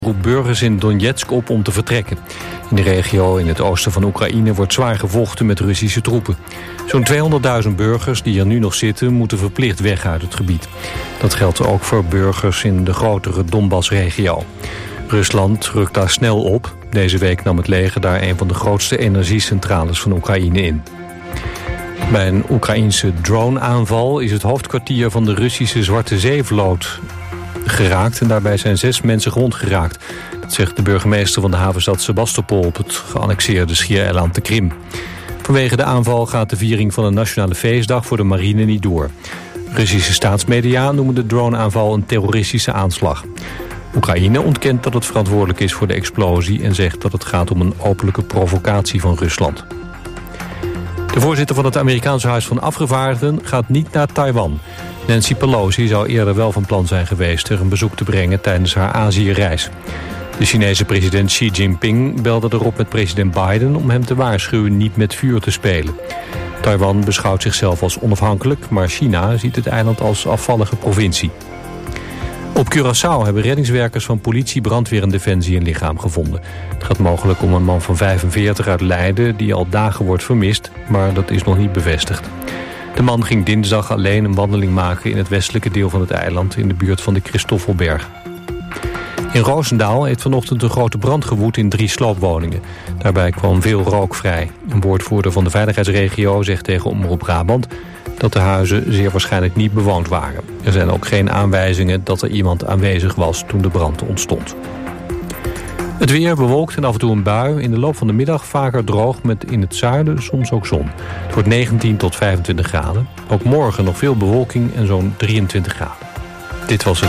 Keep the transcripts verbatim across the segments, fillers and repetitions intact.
roept burgers in Donetsk op om te vertrekken. In de regio in het oosten van Oekraïne wordt zwaar gevochten met Russische troepen. Zo'n tweehonderdduizend burgers die er nu nog zitten moeten verplicht weg uit het gebied. Dat geldt ook voor burgers in de grotere Donbass-regio. Rusland rukt daar snel op. Deze week nam het leger daar een van de grootste energiecentrales van Oekraïne in. Bij een Oekraïense drone-aanval is het hoofdkwartier van de Russische Zwarte Zee-vloot geraakt en daarbij zijn zes mensen gewond geraakt. Dat zegt de burgemeester van de havenstad Sebastopol op het geannexeerde schiereiland de Krim. Vanwege de aanval gaat de viering van een nationale feestdag voor de marine niet door. Russische staatsmedia noemen de droneaanval een terroristische aanslag. Oekraïne ontkent dat het verantwoordelijk is voor de explosie en zegt dat het gaat om een openlijke provocatie van Rusland. De voorzitter van het Amerikaanse Huis van Afgevaardigden gaat niet naar Taiwan. Nancy Pelosi zou eerder wel van plan zijn geweest er een bezoek te brengen tijdens haar Azië-reis. De Chinese president Xi Jinping belde erop met president Biden om hem te waarschuwen niet met vuur te spelen. Taiwan beschouwt zichzelf als onafhankelijk, maar China ziet het eiland als afvallige provincie. Op Curaçao hebben reddingswerkers van politie, brandweer en defensie een lichaam gevonden. Het gaat mogelijk om een man van vijfenveertig uit Leiden die al dagen wordt vermist, maar dat is nog niet bevestigd. De man ging dinsdag alleen een wandeling maken in het westelijke deel van het eiland in de buurt van de Christoffelberg. In Roosendaal heeft vanochtend een grote brand gewoed in drie sloopwoningen. Daarbij kwam veel rook vrij. Een woordvoerder van de veiligheidsregio zegt tegen Omroep Brabant dat de huizen zeer waarschijnlijk niet bewoond waren. Er zijn ook geen aanwijzingen dat er iemand aanwezig was toen de brand ontstond. Het weer bewolkt en af en toe een bui. In de loop van de middag vaker droog met in het zuiden soms ook zon. Het wordt negentien tot vijfentwintig graden. Ook morgen nog veel bewolking en zo'n drieëntwintig graden. Dit was het.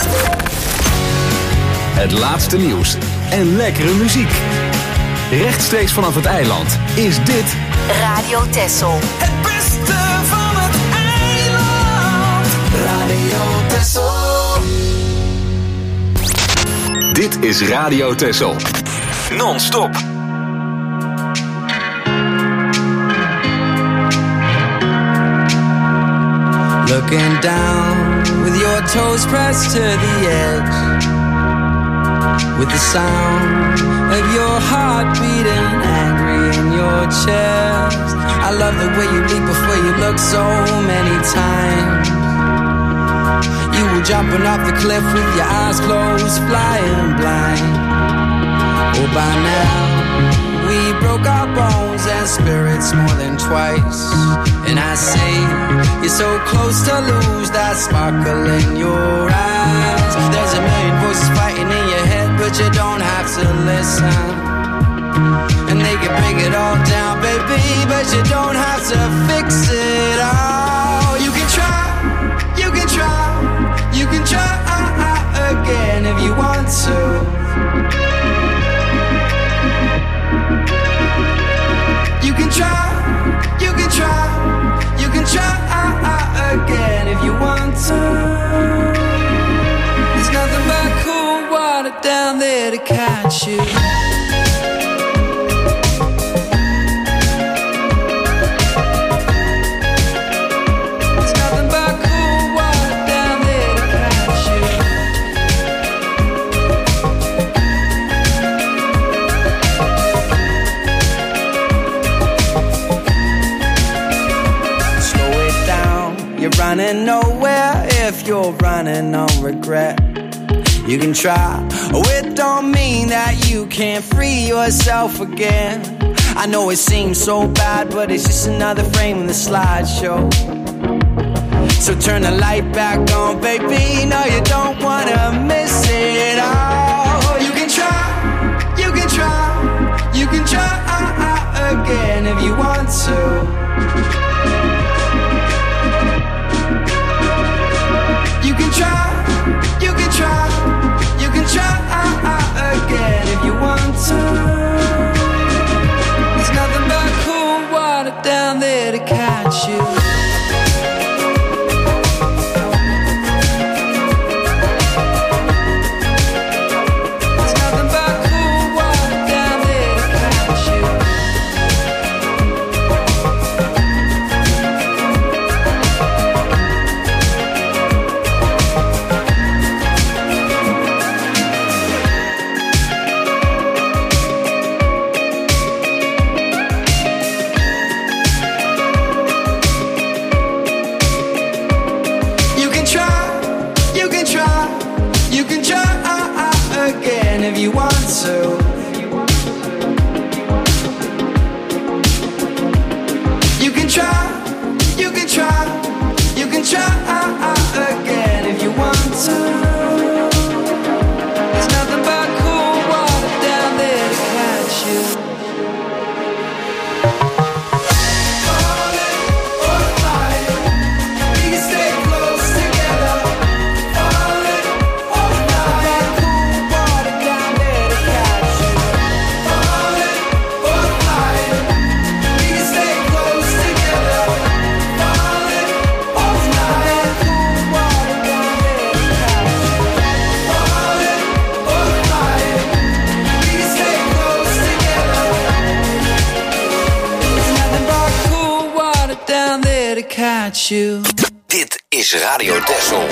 Het laatste nieuws en lekkere muziek. Rechtstreeks vanaf het eiland is dit Radio Texel. Het beste van het eiland. Radio Texel. Dit is Radio Texel. Non-stop. Looking down with your toes pressed to the edge, with the sound of your heart beating angry in your chest. I love the way you leap before you look so many times. You were jumping off the cliff with your eyes closed, flying blind. Oh, by now we broke our bones and spirits more than twice. And I say you're so close to lose that sparkle in your eyes. There's a million voices fighting in your head, but you don't have to listen. And they can break it all down, baby, but you don't have to fix it all. You can try, you can try, you can try again if you want to. You can try, you can try, you can try again if you want to. There's nothing but cool water down there to catch you. There's nothing but cool water down there to catch you. Slow it down, you're running nowhere if you're running on regret. You can try, oh it don't mean that you can't free yourself again. I know it seems so bad, but it's just another frame in the slideshow. So turn the light back on, baby, no you don't wanna miss it all. You can try, you can try, you can try again if you want to. You can try, you can try, you can try again if you want to. There's nothing but cool water down there to catch you. got you. Dit is Radio Texel.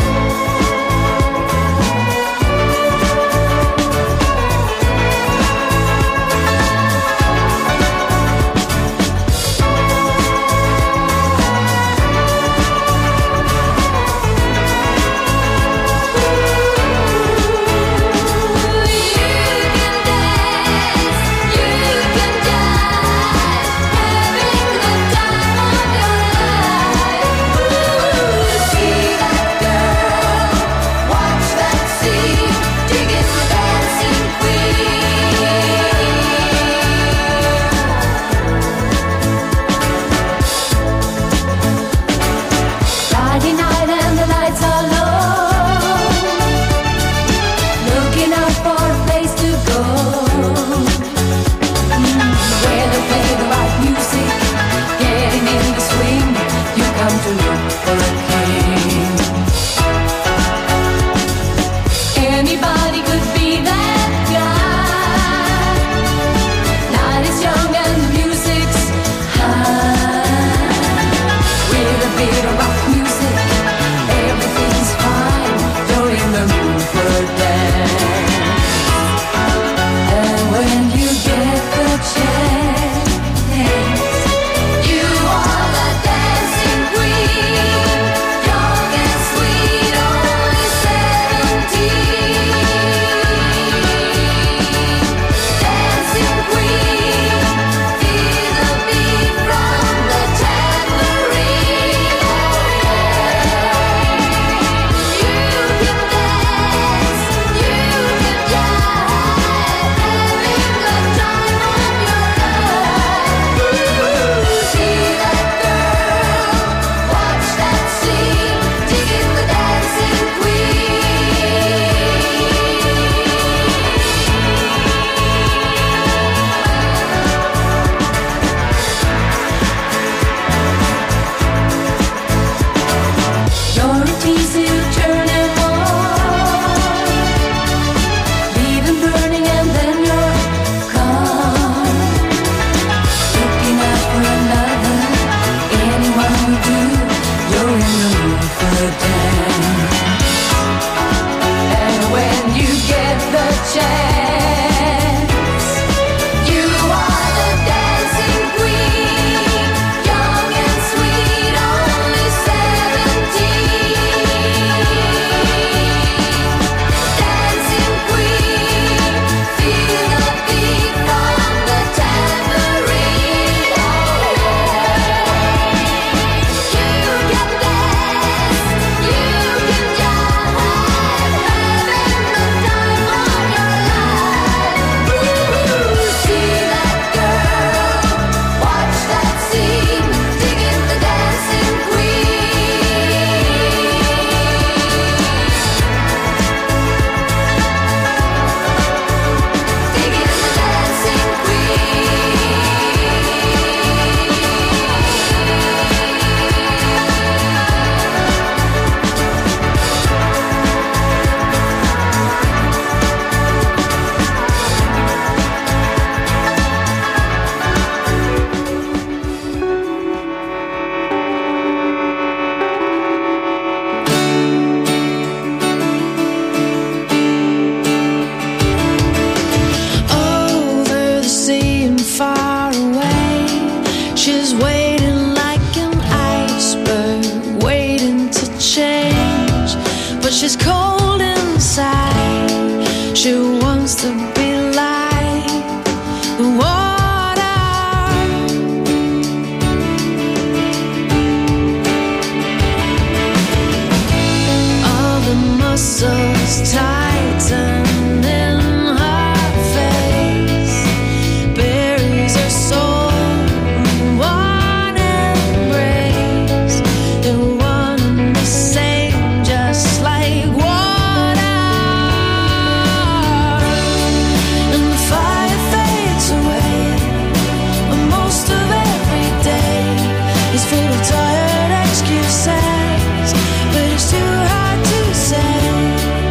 Tired excuses, but it's too hard to say.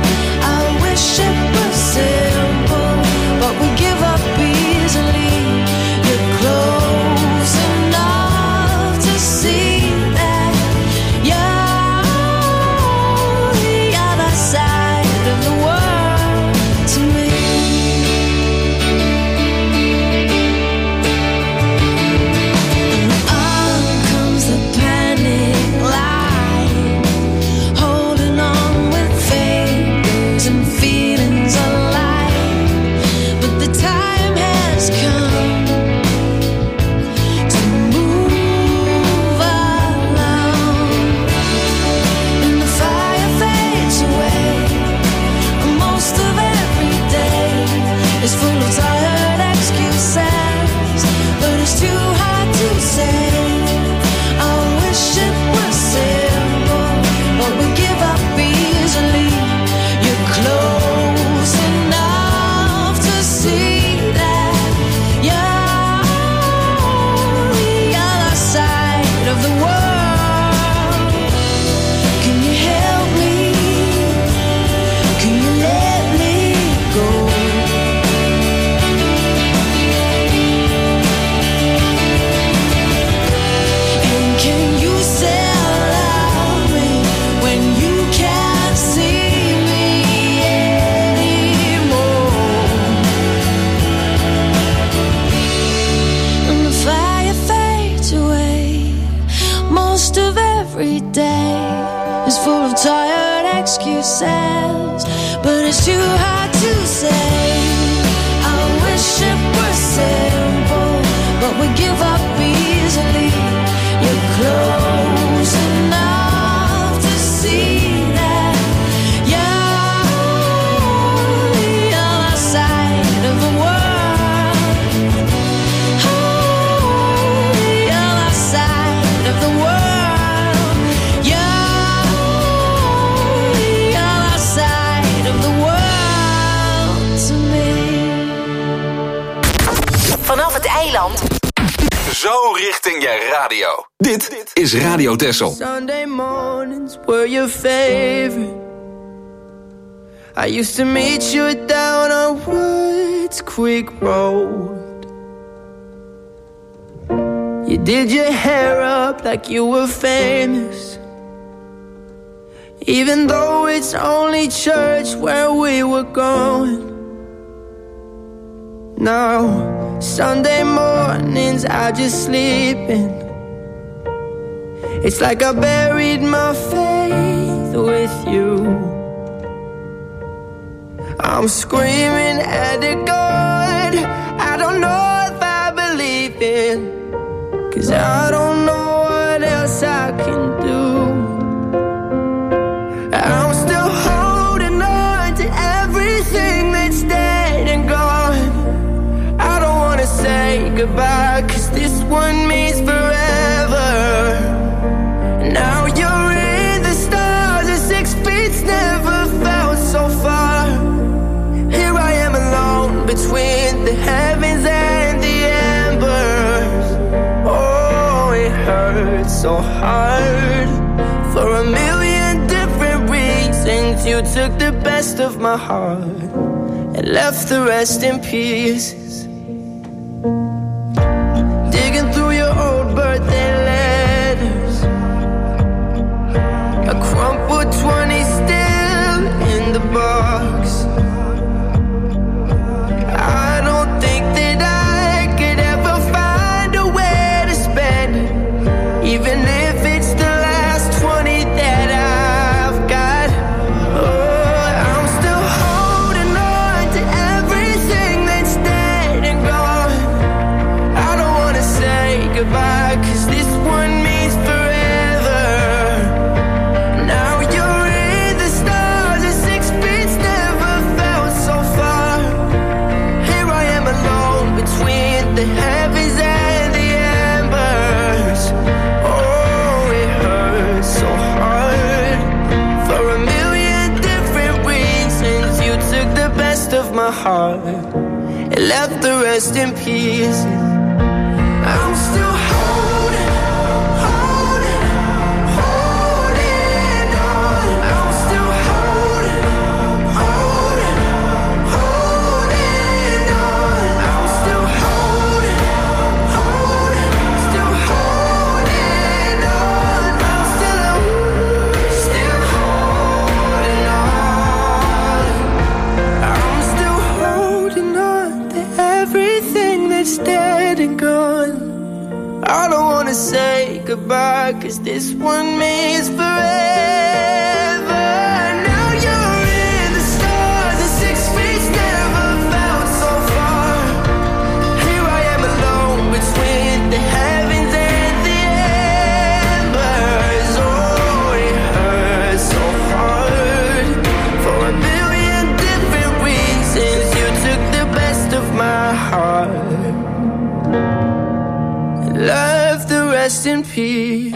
full of tired excuses, but it's too hard to say. I wish it was simple, but we give up easily. You're close enough to see that you're on the other side of the world. Can you help me? Can you let me go? And can you still love me when you can't see me anymore? And the fire fades away. Most of every day is full of tired excuses, but it's too hard to say. I wish it was simple, but we give up easily. You're close enough to see that you're on the other side of the world. On the other side of the world. You're on the other side of the world to me. Vanaf het eiland. Zo richting je radio. Dit is Radio Texel. Sunday mornings were your favorite. I used to meet you down on Woods Creek Road. You did your hair up like you were famous, even though it's only church where we were going. Now, Sunday mornings I just sleep in. It's like I buried my faith with you. I'm screaming at the God I don't know if I believe in, 'cause I don't know what else I can do. I'm still holding on to everything that's dead and gone. I don't wanna say goodbye, 'cause this one means forever. Now you're in the stars, and six feet's never felt so far. Here I am alone between the heavens and the embers. Oh, it hurts so hard. For a million different reasons, you took the best of my heart and left the rest in pieces. Digging through your old birthday letters, a crumpled twenty still in the box. I don't think that I could ever find a way to spend it, even if it's the last twenty that I've got. Oh, I'm still holding on to everything that's dead and gone. I don't wanna say goodbye, 'cause this one means forever. Now you're in the stars, and six feet's never felt so far. Here I am alone between the heavens and the embers. Oh, it hurts so hard. For a million different reasons, you took the best of my heart and left the rest in pieces. I'm still holding, holding, holding on. I'm still holding, holding, holding on. I'm still holding, holding, still holding on. I'm still, still holding on. I'm still holding on to everything that's dead and gone. I don't wanna say goodbye, 'cause this one means forever. Now you're in the stars, and six feet's never felt so far. Here I am alone between the heavens and the embers. Oh, it hurts so hard. For a million different reasons, you took the best of rest in peace.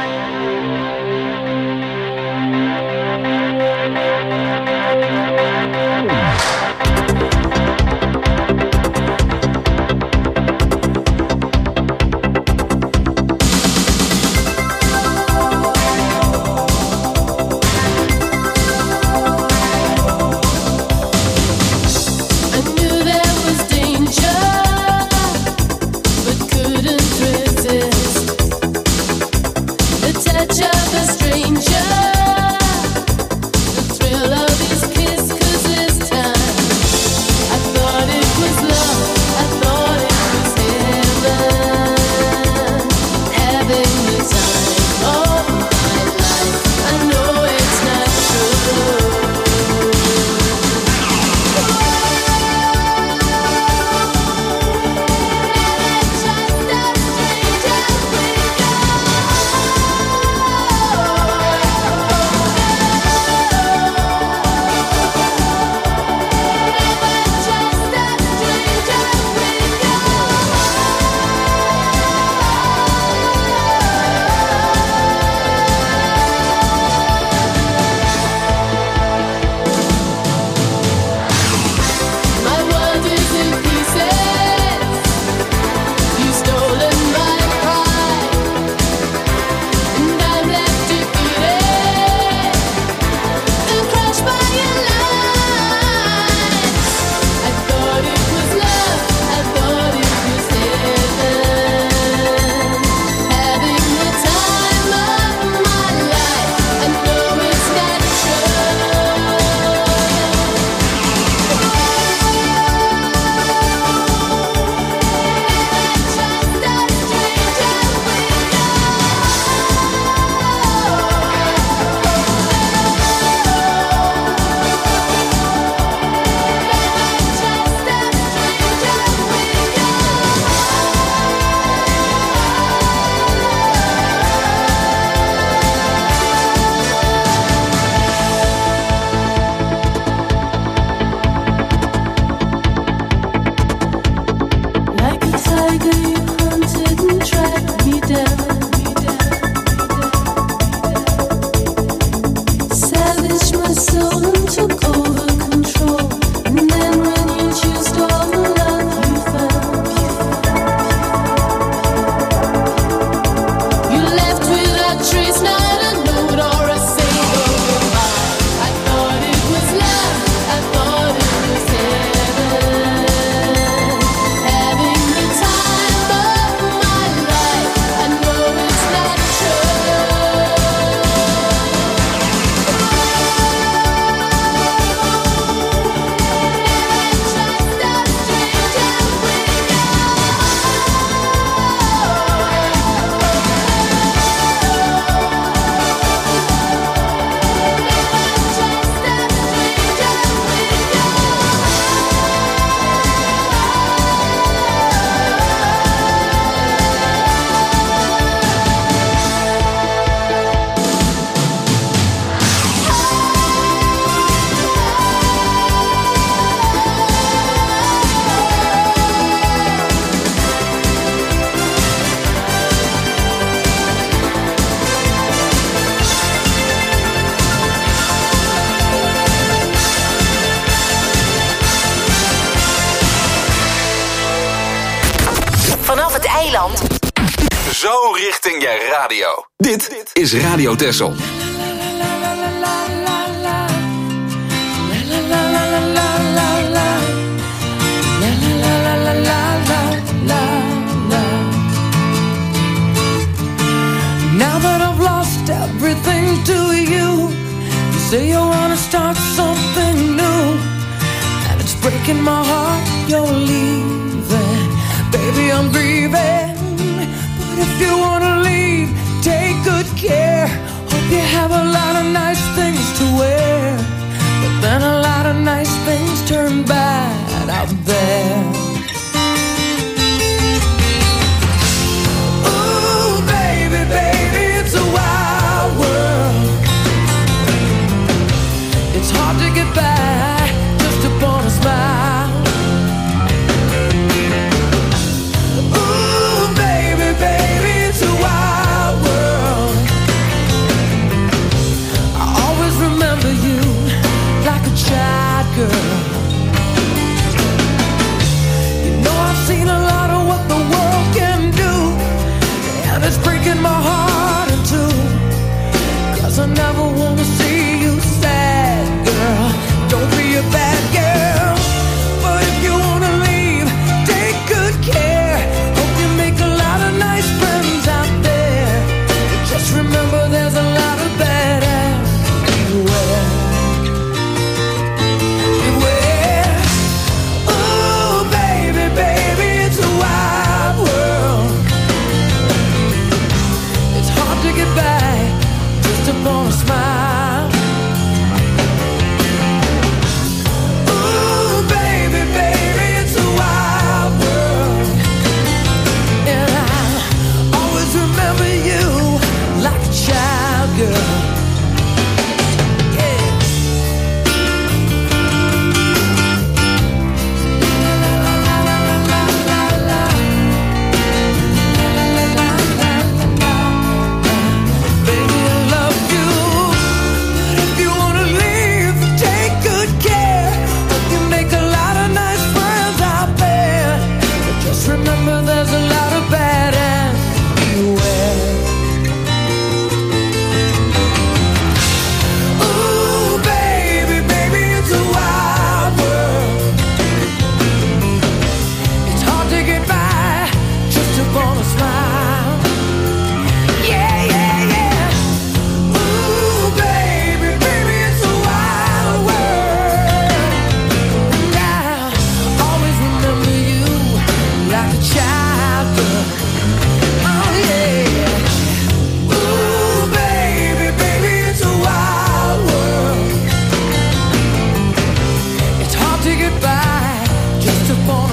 eiland. Zo richting je radio. Dit is Radio Texel. Now that I've lost everything to you, you say you wanna start something new, and it's breaking my heart you're leaving. Baby, I'm grieving, but if you wanna leave, take good care. Hope you have a lot of nice things to wear, but then a lot of nice things turn bad out there. Baby, it's a wild world. It's hard to get by just upon a smile. Ooh, baby, baby, it's a wild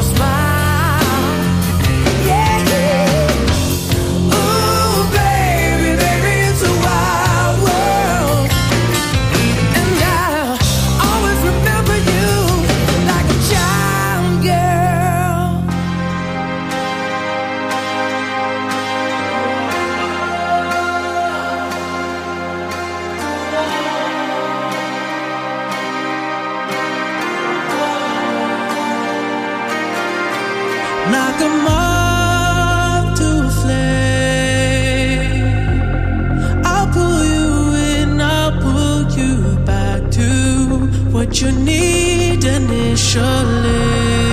Like a moth to a flame, I'll pull you in, I'll pull you back to what you need initially.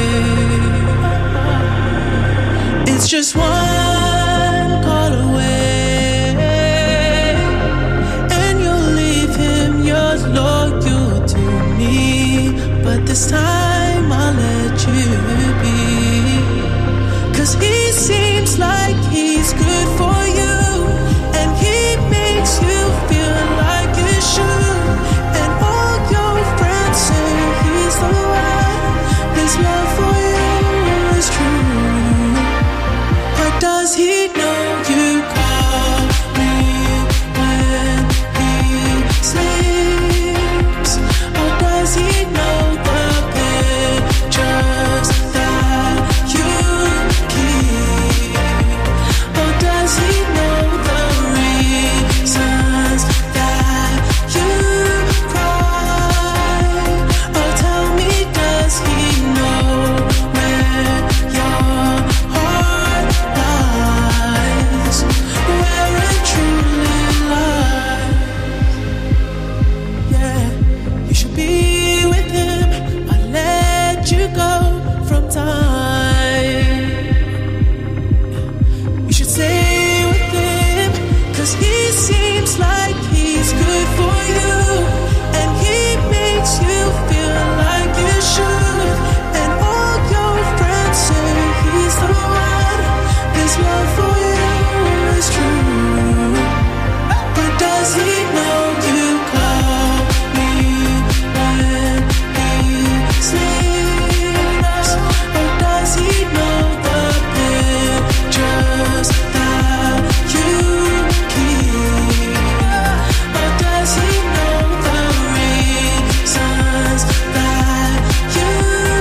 It's just one call away, and you'll leave him, you're loyal to me. But this time I'll let you be. 'Cause he seems like he's good for you, and he makes you feel like you should. And all your friends say he's the one. His love for you is true. But does he know you call me when he sleeps? Or does he know the pictures that you keep? Or does he know the reasons that you cry? Or tell me, does he know where your heart lies? Where it truly lies? Yeah, you should be with him. I let you go from time. You should stay with him, 'cause he seems like he's good for you, and he makes you feel like you should. And all your friends say he's the one. His love for you is true. But does he know you call me when he sleeps? Or does he know the pictures that you keep? Or does he know the reasons that you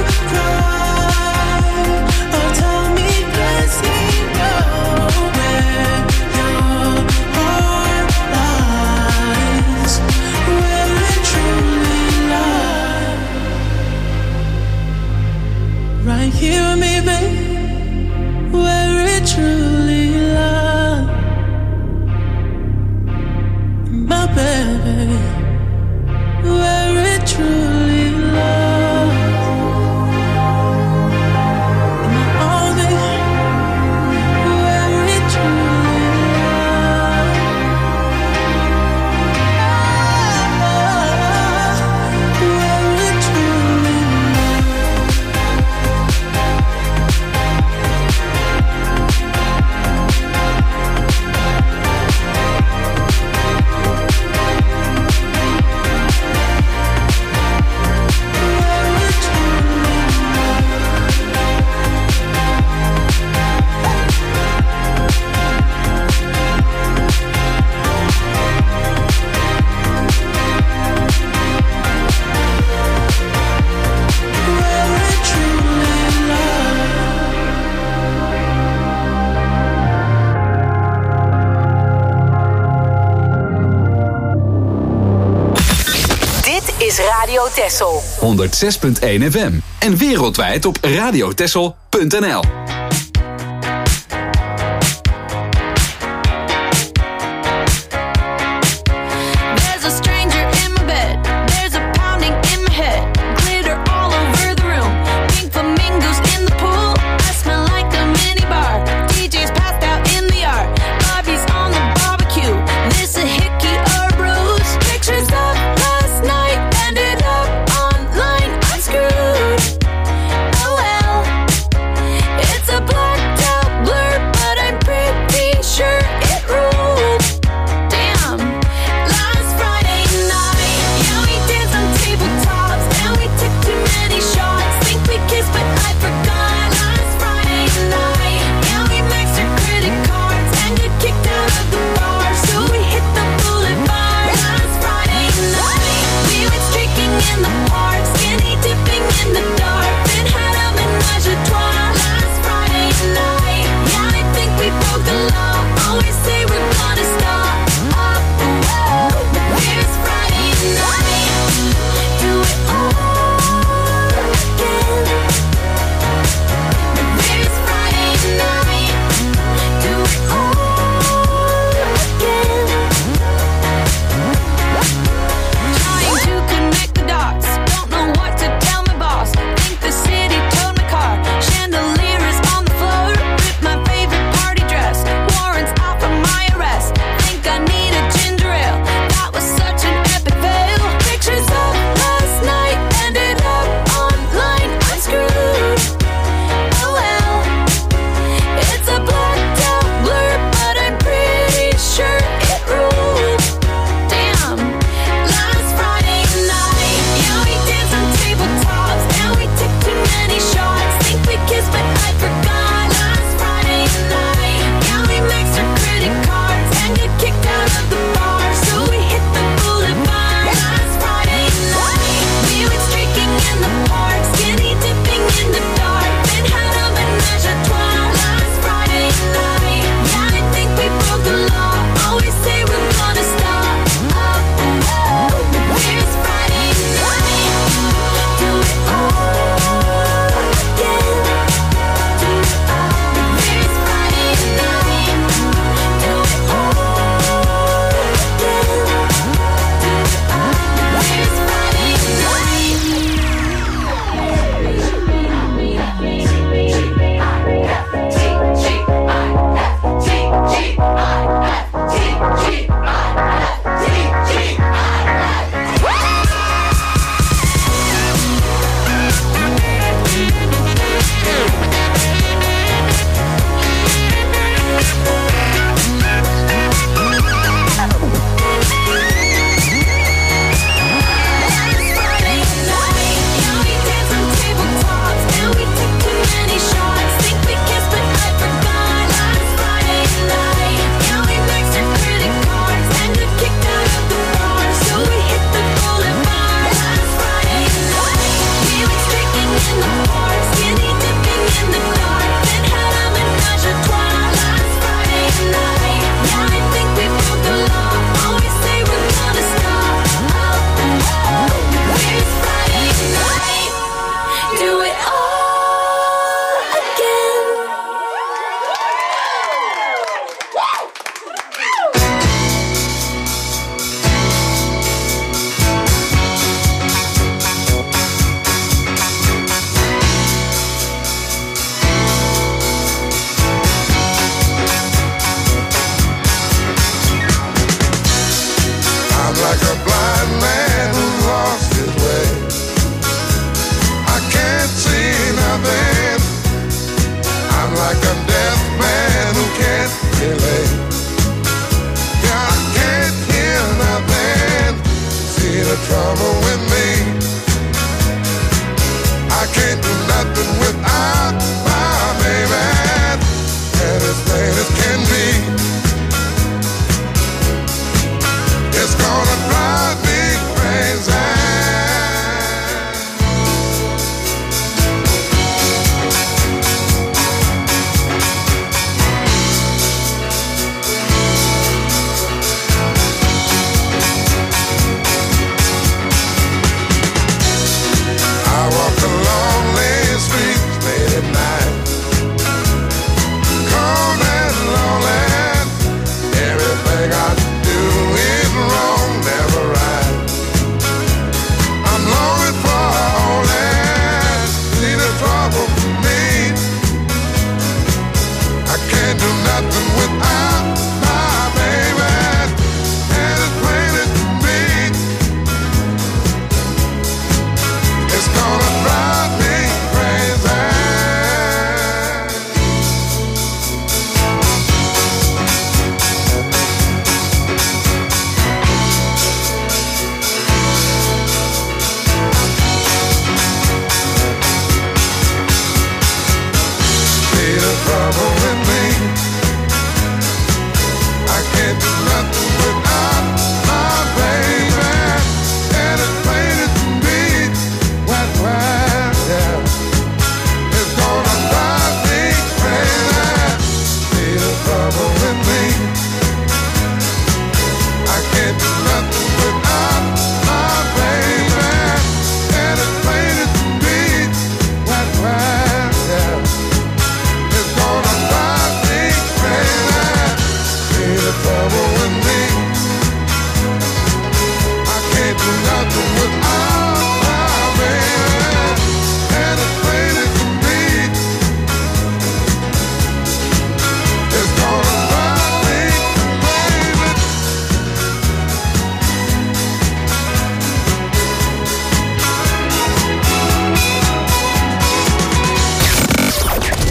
cry? Or tell me, does he know where your heart lies? Where it truly lies? Right here with me, babe. Where it truly lies. My baby. Where it truly lies. In my arms, baby. Where it truly lies. Where it truly lies. Radio Texel. honderdzes punt één F M. En wereldwijd op radiotexel punt n l. There's a stranger in my bed. There's a pounding in my head. Glitter all over the room. Pink flamingos in the pool. I smell like a mini bar. D J's passed out in the yard. Bobby's on the barbecue. This a hickey or a bruise. Pictures of last night ended up online. I'm screwed. Oh well. It's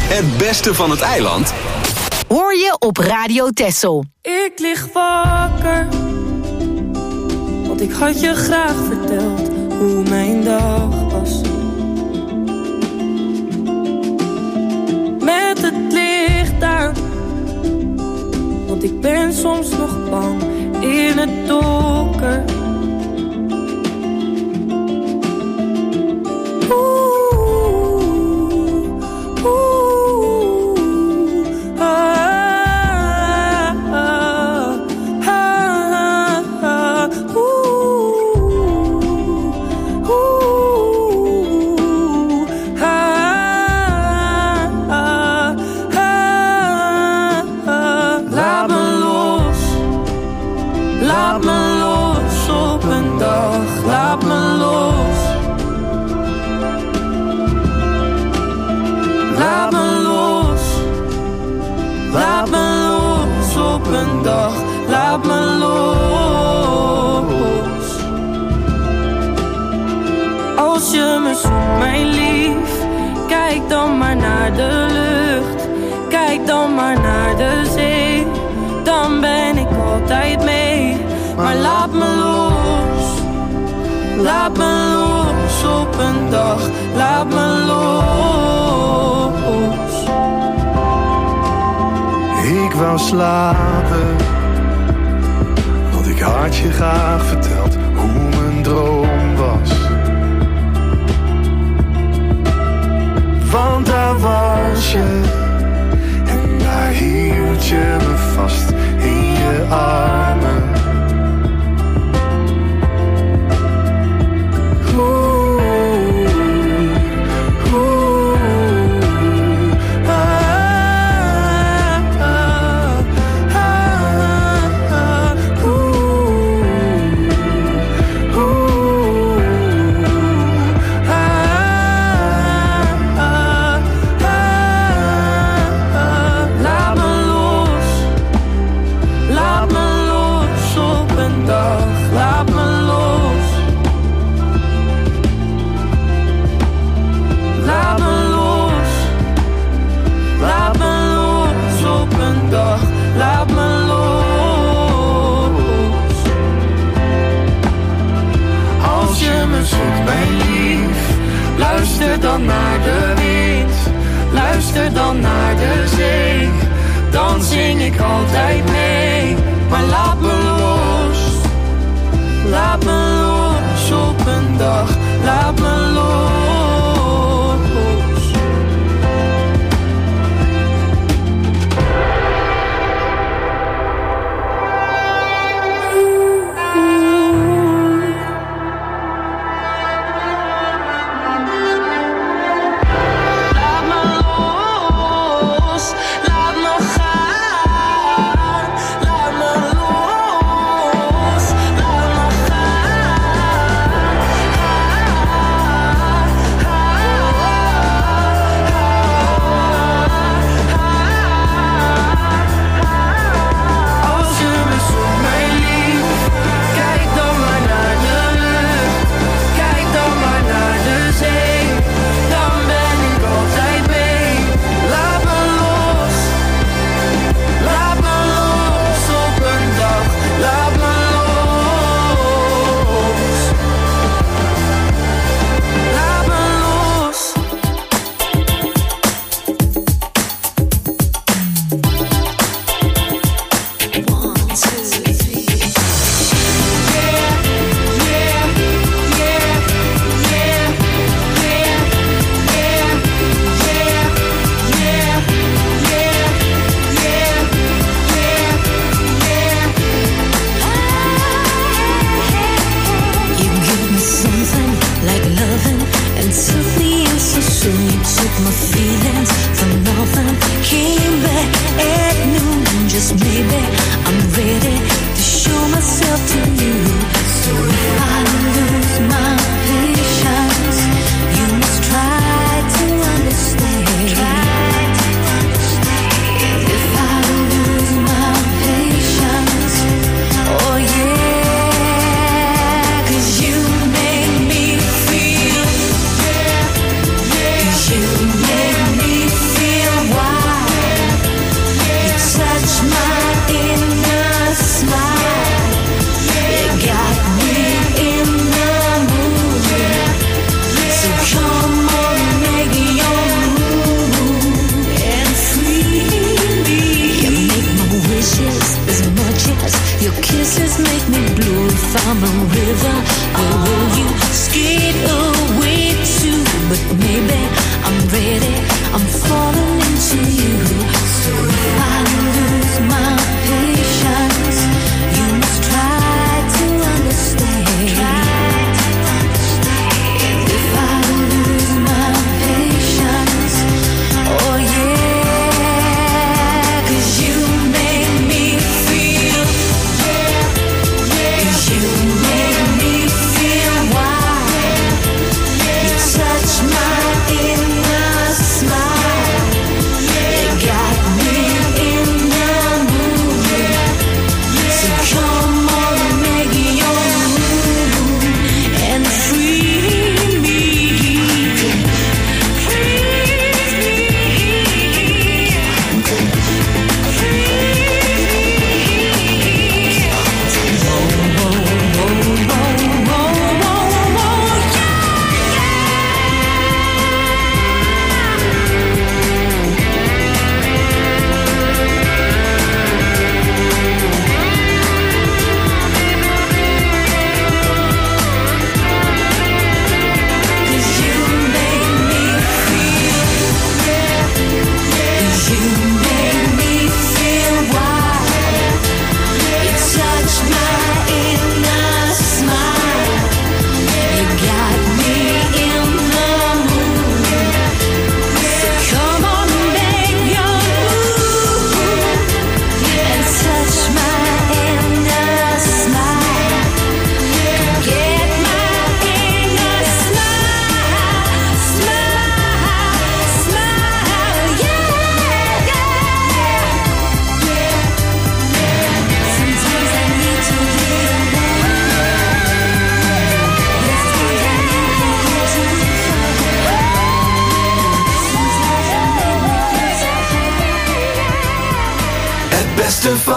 Het beste van het eiland Hoor je op Radio Texel. Ik lig wakker, want ik had je graag verteld hoe mijn dag was. Met het licht aan, want ik ben soms nog bang in het donker. Laat me los. Als je me zoekt, mijn lief, kijk dan maar naar de lucht. Kijk dan maar naar de zee. Dan ben ik altijd mee. Maar laat me los. Laat me los op een dag. Laat me los. Ik wou slapen, want ik had je graag verteld hoe mijn droom was. Want daar was je, en daar hield je me vast in je armen. Luister dan naar de wind, luister dan naar de zee. Dan zing ik altijd mee, maar laat me los. Laat me los op een dag, laat me los. Laat me los, laat me gaan.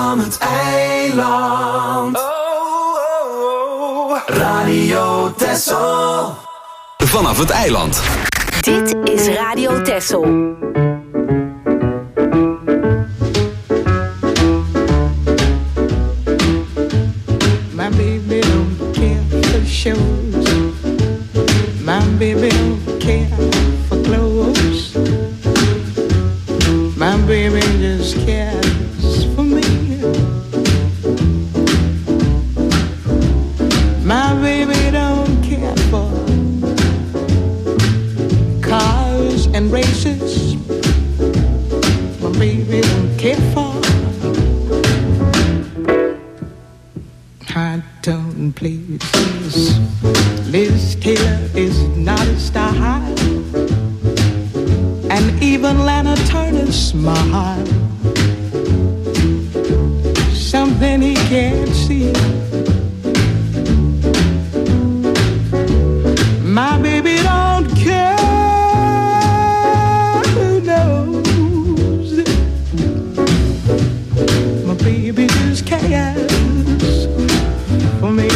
van het eiland. Oh, oh, oh. Radio Texel. Vanaf het eiland. Dit is Radio Texel. My baby don't care for shows. My baby don't care for clothes. My baby just cares for me. My baby don't care for cars and races. My baby don't care for high tone places. Liz Taylor is not a style, and even Lana Turner's smile, something he can't see. My baby don't care who knows. My baby just cares for me.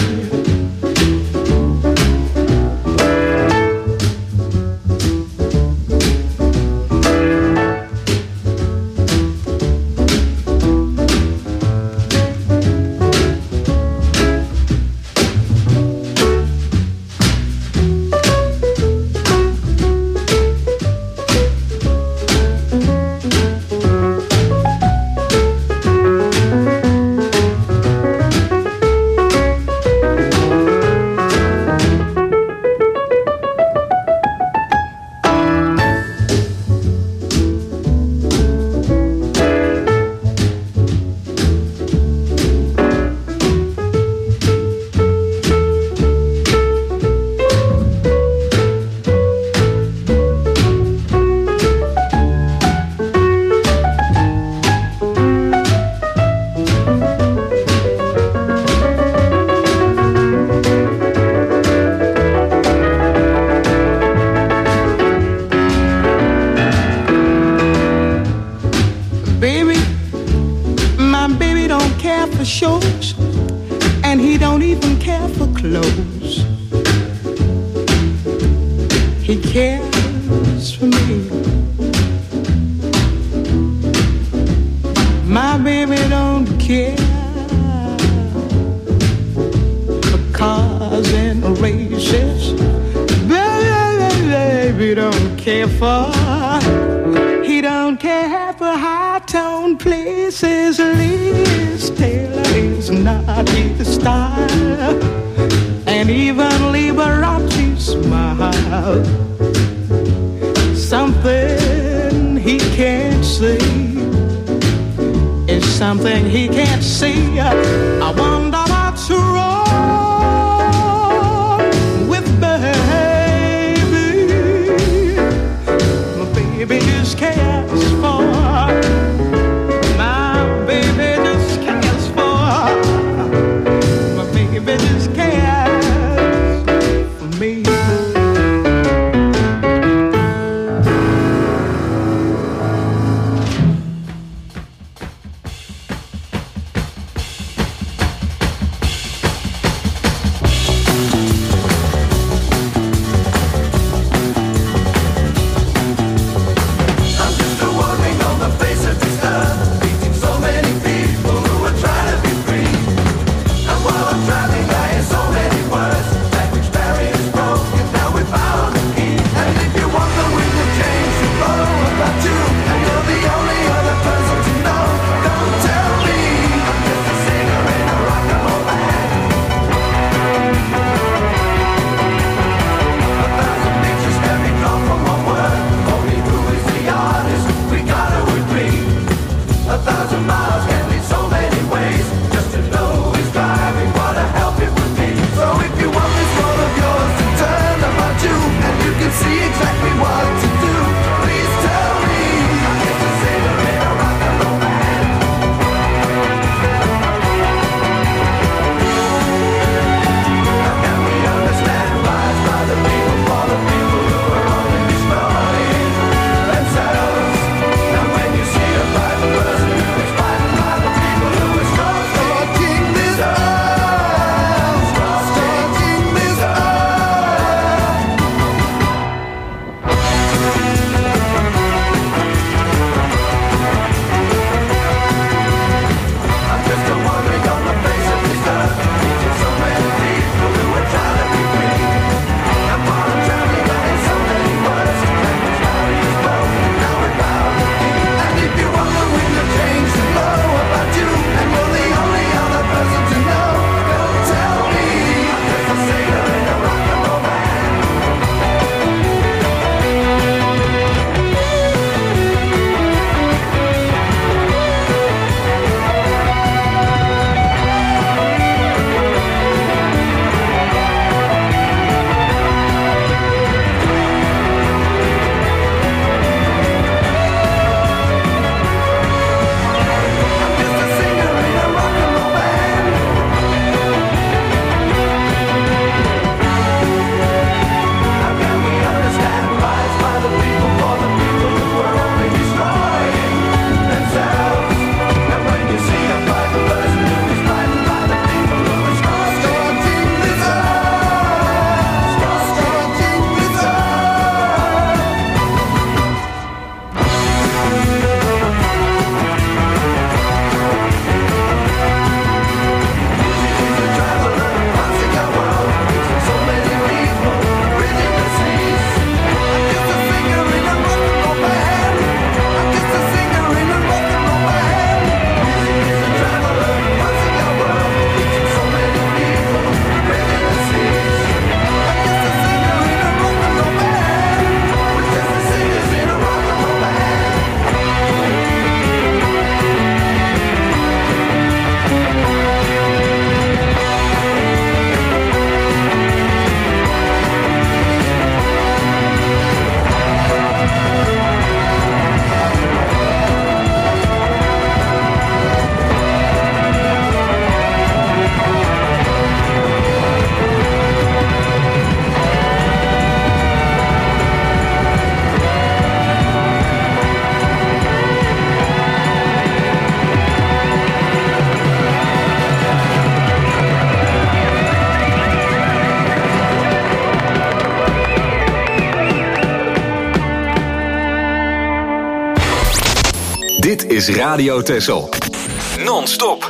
Dit is Radio Texel. Non-stop.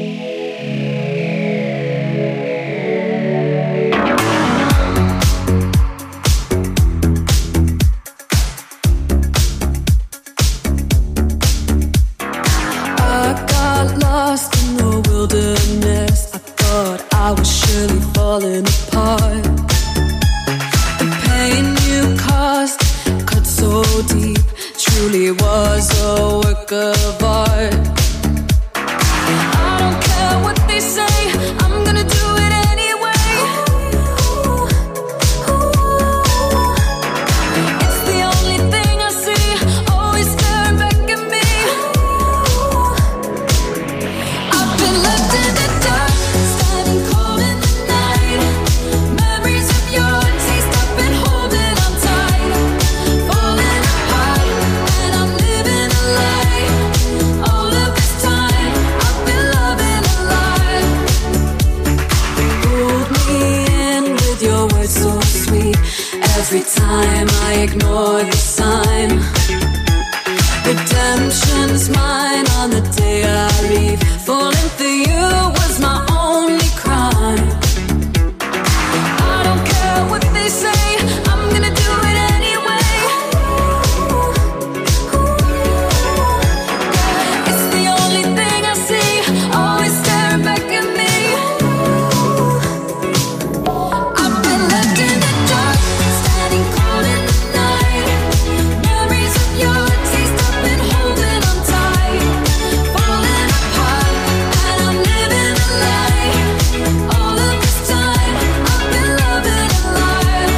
I was surely falling apart. The pain you caused cut so deep, truly was a work of art. I don't care what they say, I'm gonna do it anyway. It's the only thing I see, always staring back at me. I've been left in the dark. Every time I ignore the sign, redemption's mine on the day I leave. Falling for you was my only crime. I don't care what they say, I'm gonna do it anyway. It's the only thing I see, always staring back at me. I've been left in the dark, standing cold in the night. Memories of your taste, I've been holding on tight. Falling apart, and I'm living a lie. All of this time, I've been loving a lie.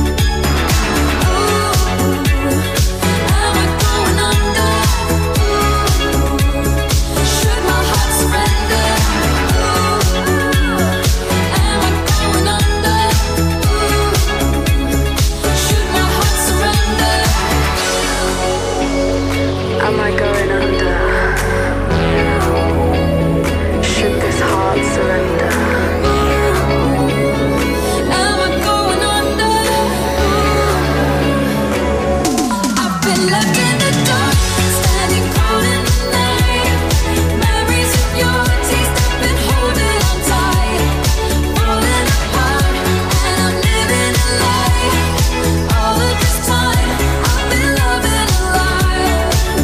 Ooh, am I going under? Ooh, should my heart surrender? Ooh, am I going under? Ooh, should my heart surrender? Am I going under? Should this heart surrender? Am I going under? I've been left in the dark, standing cold in the night. Memories of your taste, I've been holding on tight. Falling apart, and I'm living a lie. All of this time, I've been loving a lie.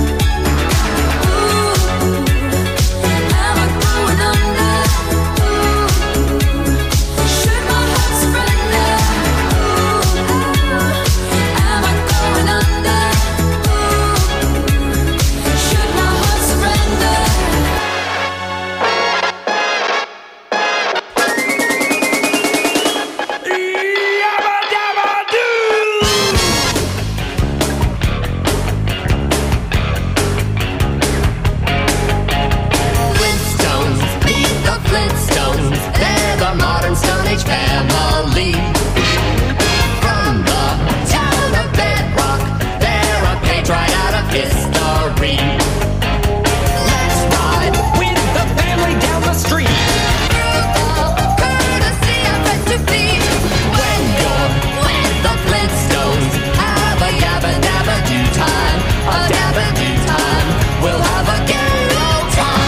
Ooh, am I going under? Ooh, should my heart surrender? Ooh, am I going under? Ooh, should my heart surrender? Flintstones, meet the Flintstones. They're the modern Stone Age family. From the town of Bedrock, they're a page right out of history. Let's ride with the family down the street. Courtesy of Festive Feet. When you're with the Flintstones, have a yabba dabba do time. A dabba do time. We'll have a gay old time.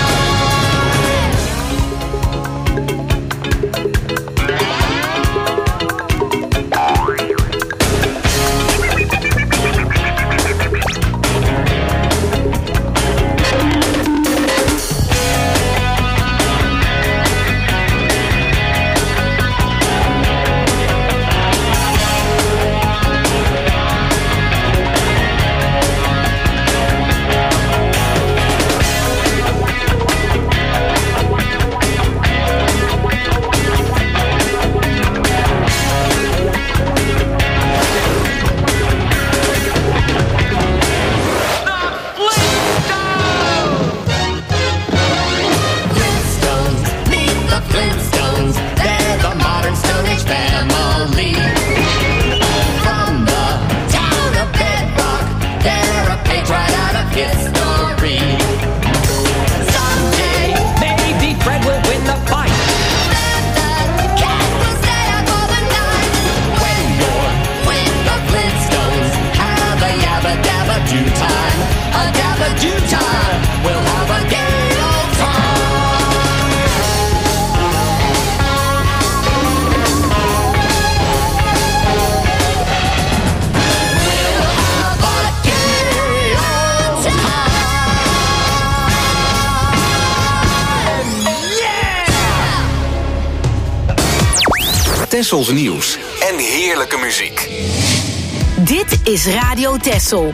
Tessels nieuws en heerlijke muziek. Dit is Radio Tessel.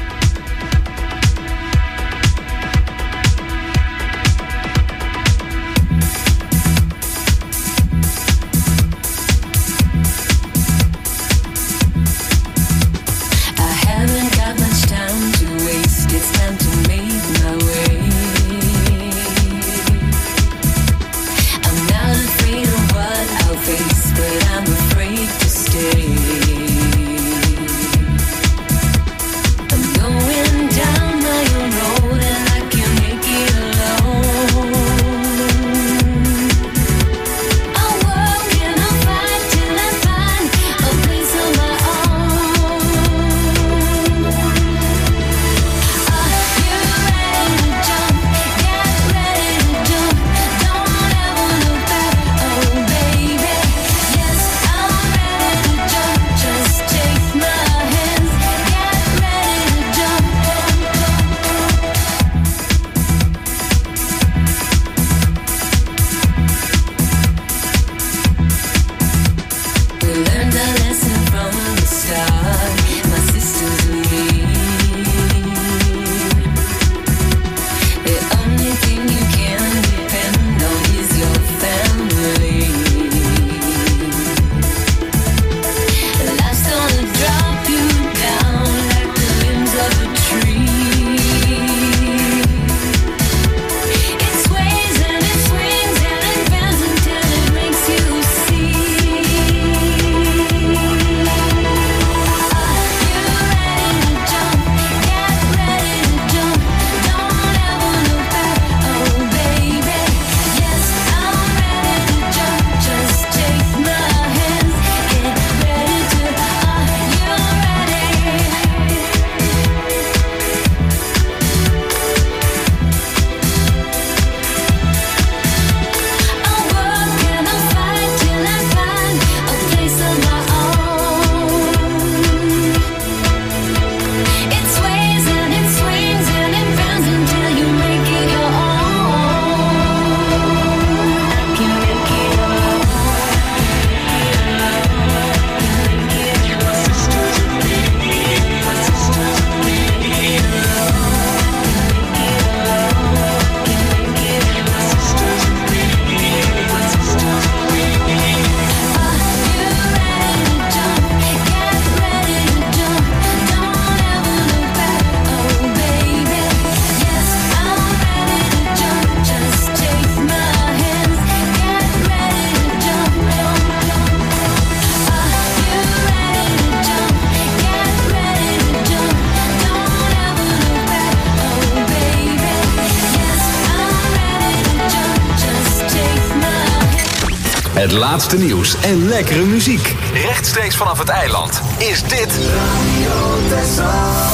Het laatste nieuws en lekkere muziek. Rechtstreeks vanaf het eiland is dit Radio Tessel.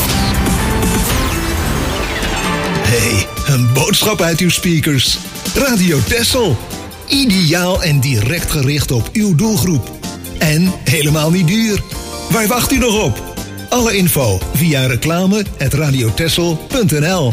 Hey, een boodschap uit uw speakers. Radio Tessel. Ideaal en direct gericht op uw doelgroep. En helemaal niet duur. Waar wacht u nog op? Alle info via reclame at radiotessel punt n l.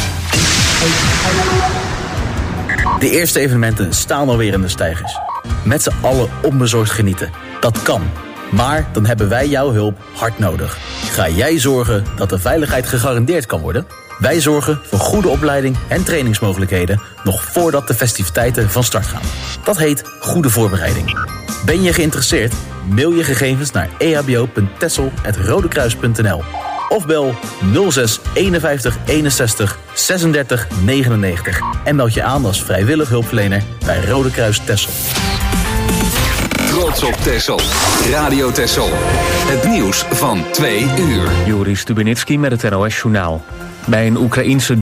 De eerste evenementen staan alweer in de steigers. Met z'n allen onbezorgd genieten. Dat kan. Maar dan hebben wij jouw hulp hard nodig. Ga jij zorgen dat de veiligheid gegarandeerd kan worden? Wij zorgen voor goede opleiding en trainingsmogelijkheden nog voordat de festiviteiten van start gaan. Dat heet goede voorbereiding. Ben je geïnteresseerd? Mail je gegevens naar e h b o punt tessel apenstaartje rodekruis punt n l of bel nul zes eenenvijftig eenenzestig zesendertig negenennegentig en meld je aan als vrijwillig hulpverlener bij Rode Kruis Tessel. Trots op Tessel. Radio Tessel. Het nieuws van twee uur. Joris Stubenitski met het N O S-journaal. Bij een Oekraïense